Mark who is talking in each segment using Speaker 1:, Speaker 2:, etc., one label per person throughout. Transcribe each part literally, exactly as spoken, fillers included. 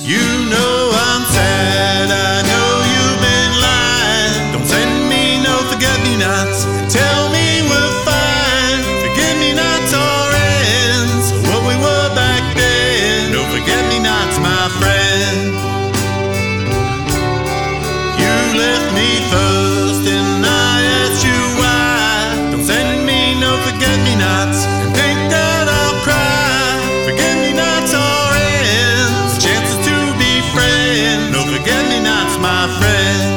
Speaker 1: You know I'm sad, I know you've been lying. Don't send me no forget-me-nots and tell me we're fine. Forget-me-nots are ends, what we were back then. No forget-me-nots, my friend. You left me first and I asked you why. Don't send me no forget-me-nots and think that I'll cry. Forget-me-nots are ends, chances to be friends. No forget-me-nots, my friend.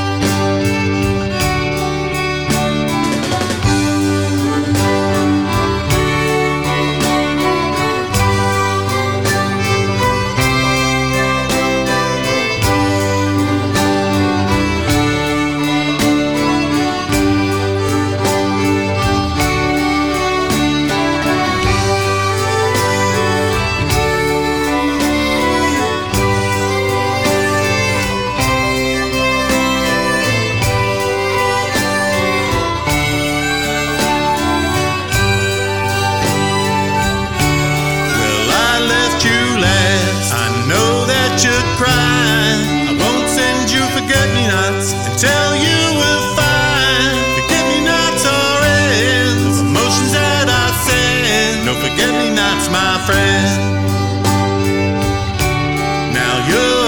Speaker 1: You're crying. I won't send you forget-me-nots and tell you we're fine. Forget-me-nots are ends of emotions that I send. No forget-me-nots, my friend. Now you're